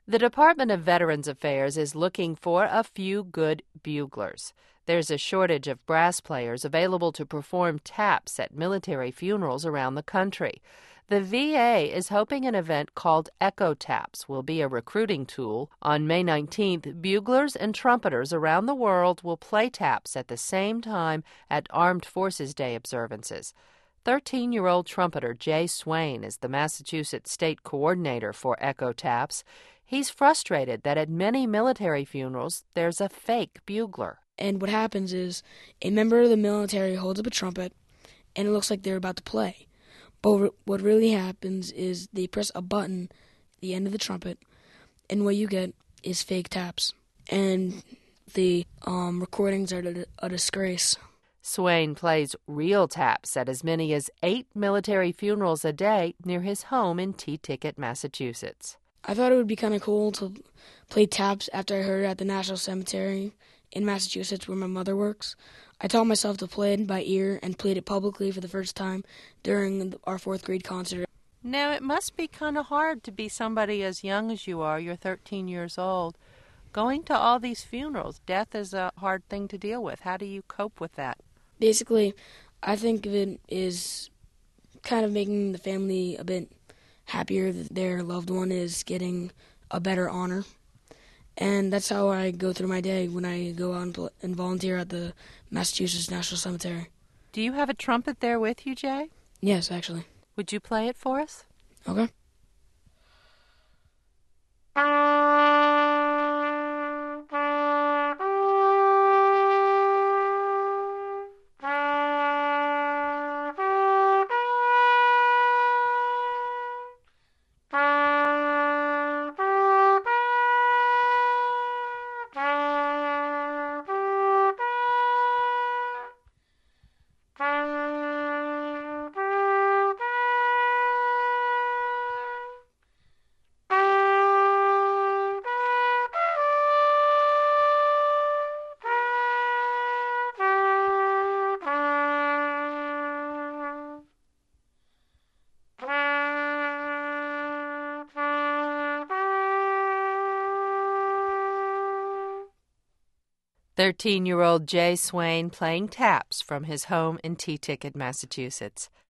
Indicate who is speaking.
Speaker 1: The Department of Veterans Affairs is looking for a few good buglers. There's a shortage of brass players available to perform taps at military funerals around the country. The VA is hoping an event called Echo Taps will be a recruiting tool. On May 19th, buglers and trumpeters around the world will play taps at the same time at Armed Forces Day observances. 13-year-old trumpeter Jay Swain is the Massachusetts state coordinator for Echo Taps. He's frustrated that at many military funerals, there's a fake bugler.
Speaker 2: And what happens is a member of the military holds up a trumpet, and it looks like they're about to play. But what really happens is they press a button at the end of the trumpet, and what you get is fake taps. And the recordings are a disgrace.
Speaker 1: Swain plays real taps at as many as 8 military funerals a day near his home in T-Ticket, Massachusetts.
Speaker 2: I thought it would be kind of cool to play taps after I heard it at the National Cemetery in Massachusetts where my mother works. I taught myself to play it by ear and played it publicly for the first time during our 4th grade concert.
Speaker 1: Now, it must be kind of hard to be somebody as young as you are. You're 13 years old. Going to all these funerals, death is a hard thing to deal with. How do you cope with that?
Speaker 2: Basically, I think of it as kind of making the family a bit happier that their loved one is getting a better honor. And that's how I go through my day when I go out and volunteer at the Massachusetts National Cemetery.
Speaker 1: Do you have a trumpet there with you, Jay?
Speaker 2: Yes, actually.
Speaker 1: Would you play it for us?
Speaker 2: Okay. "13-year-old Jay Swain playing taps from his home in T-Ticket, Massachusetts.